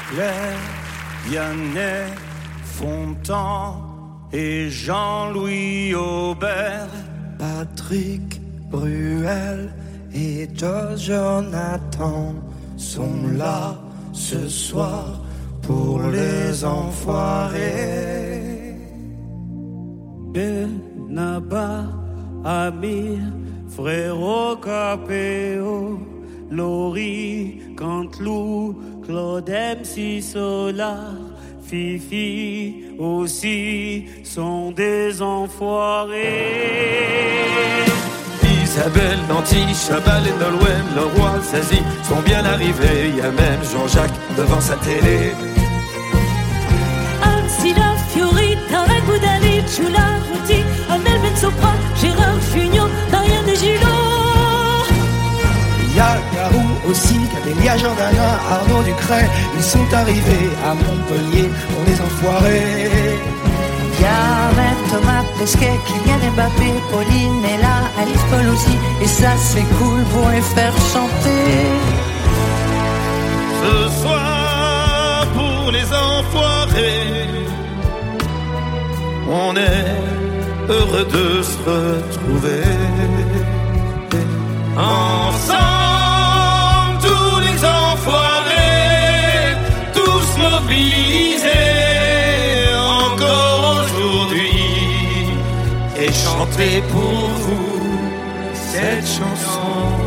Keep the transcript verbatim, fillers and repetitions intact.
Claire, Vianney, Fontan et Jean-Louis Aubert, Patrick Bruel et George Jonathan sont là ce soir pour les enfoirés. Benaba, Amir, Frérot Capéo, Laurie, Canteloup, Claude M C Solar, Fifi aussi sont des enfoirés. Isabelle, Nanty, Chabal et Nolwenn, Leroy, Zazie sont bien arrivés. Y a même Jean-Jacques devant sa télé. Arsila, Fiori, Tarek Boudali, Chula, Routi, Amel Ben Sopra, Gérard Fugnot, Marianne Desgilot. Y'a Garou aussi, Camélia Jordana, Arnaud Ducret, ils sont arrivés à Montpellier pour les enfoirés. Y'a même Thomas Pesquet, Kylian Mbappé, Pauline est là, Alice Paul aussi, et ça c'est cool pour les faire chanter. Ce soir pour les enfoirés, on est heureux de se retrouver ensemble, tous les enfoirés, tous mobilisés encore aujourd'hui, et chanter pour vous cette chanson.